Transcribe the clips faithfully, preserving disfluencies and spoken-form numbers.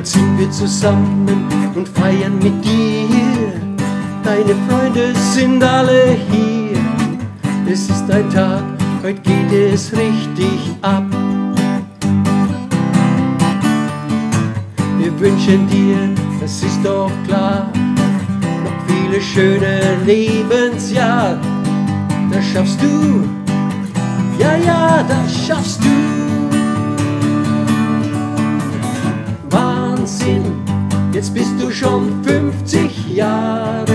Heute sind wir zusammen und feiern mit dir. Deine Freunde sind alle hier. Es ist ein Tag, heute geht es richtig ab. Wir wünschen dir, das ist doch klar, noch viele schöne Lebensjahre. Das schaffst du, ja, ja, das schaffst du. Wahnsinn, jetzt bist du schon fünfzig Jahre.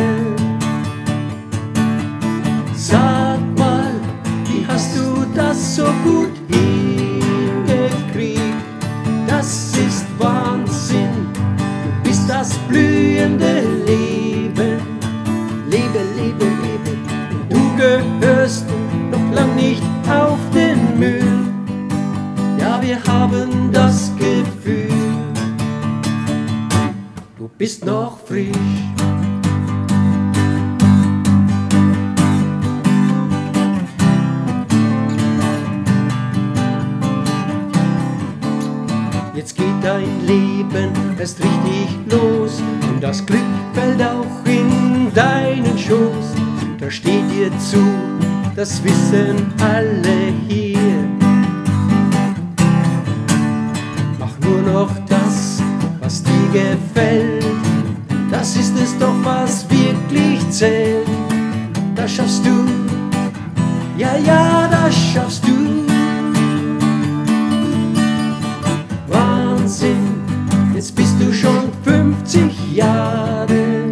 Sag mal, wie hast du das so gut hingekriegt? Das ist Wahnsinn, du bist das blühende Leben. Lebe, lebe, lebe, du gehörst noch lang nicht auf den Müll. Ja, wir haben das Gefühl, du bist noch frisch. Jetzt geht dein Leben erst richtig los und das Glück fällt auch in deinen Schoß. Da steht dir zu, das wissen alle hier. Mach nur noch das, was dir gefällt. Das ist es doch, was wirklich zählt. Das schaffst du, ja, ja, das schaffst du. Wahnsinn, jetzt bist du schon fünfzig Jahre.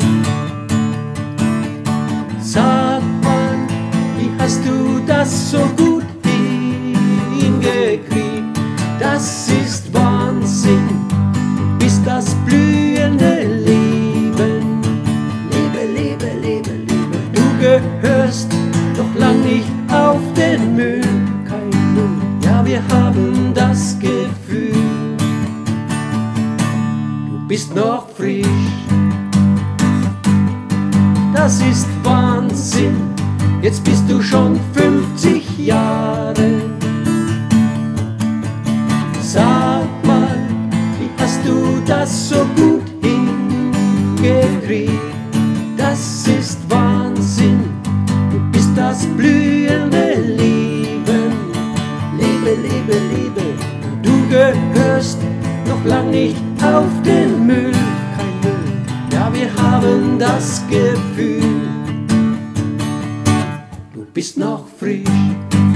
Sag mal, wie hast du das so gut hingekriegt? Das ist Wahnsinn, du bist das blühende Leben. Lebe, lebe, lebe, lebe, du gehörst noch lang nicht auf den Müll. Kein Müll, ja, wir haben das Gefühl, du bist noch frisch. Das ist Wahnsinn, jetzt bist du schon fünfzig Jahre. Sag mal, wie hast du das so gut hingekriegt? Das ist Wahnsinn, du bist das blühende Leben. Lebe, lebe, lebe, du gehörst noch lang nicht auf den Müll. Kein Müll, ja, wir haben das Gefühl, du bist noch frisch.